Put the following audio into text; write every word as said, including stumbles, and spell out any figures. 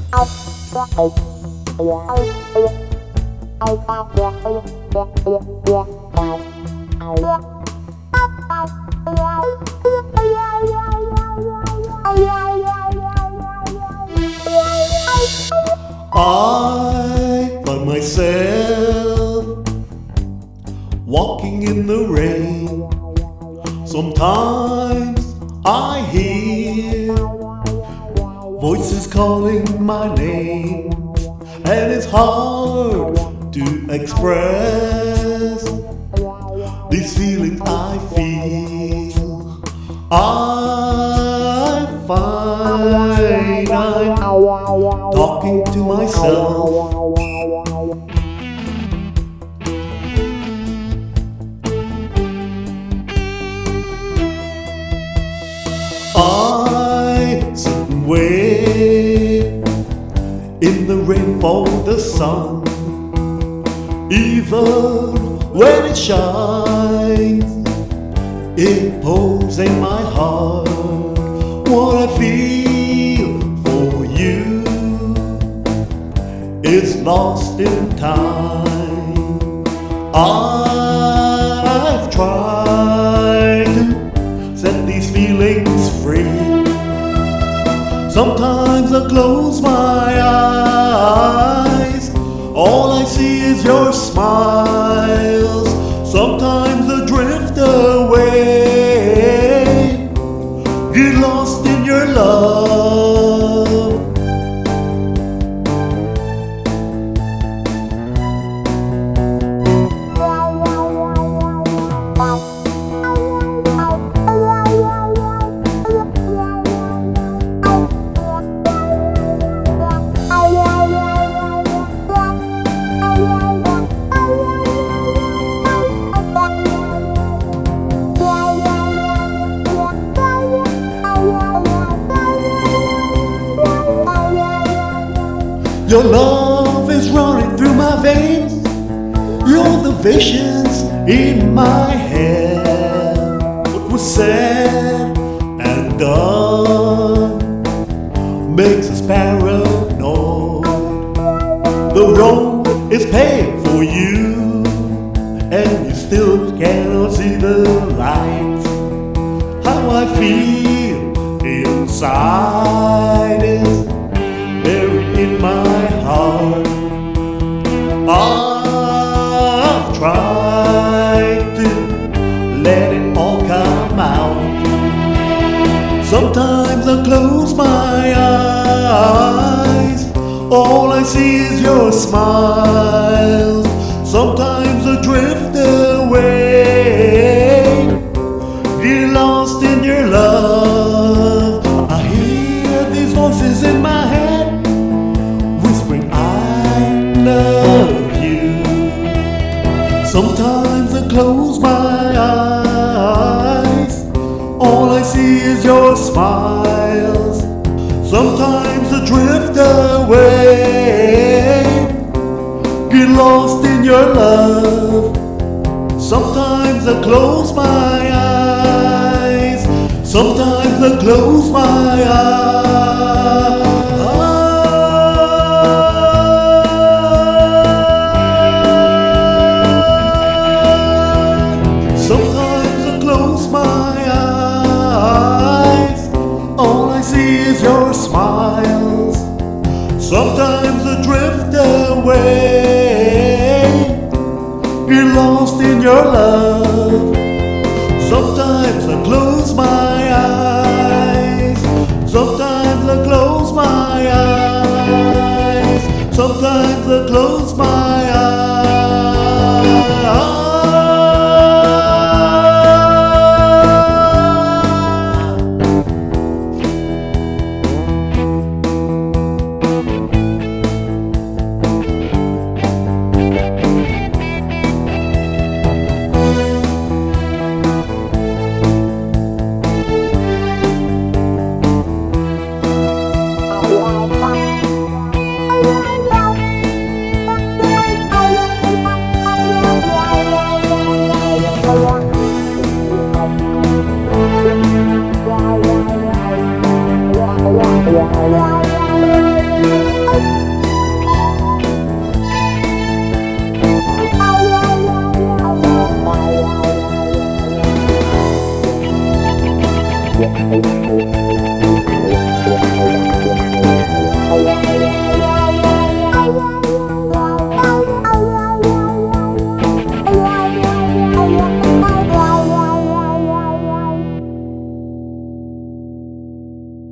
I find myself walking in the rain. Sometimes I hear voices calling my name, and it's hard to express these feelings I feel. I find I'm talking to myself. I sit and wait in the rain for the sun, even when it shines. It pours in my heart what I feel for you. It's lost in time. I've tried to set these feelings free. Sometimes I close my eyes, all I see is your smiles. Sometimes I drift away, get lost in your love. Your love is running through my veins. You're the visions in my head. What was said and done makes us paranoid. The road is paved for you, and you still cannot see the light. How I feel inside is buried in my heart. I've tried to let it all come out. Sometimes I close my eyes, all I see is your smiles. Sometimes I drift away, get lost in your love. I hear these voices in my head whispering I love you. Sometimes I close my eyes, all I see is your smiles. Sometimes I drift away, get lost in your love. Sometimes I close my eyes, sometimes I close my eyes. Sometimes I close my eyes, all I see is your smiles. Sometimes I drift away, get lost in your love. Sometimes I close my eyes, sometimes I close my eyes, sometimes I close my eyes.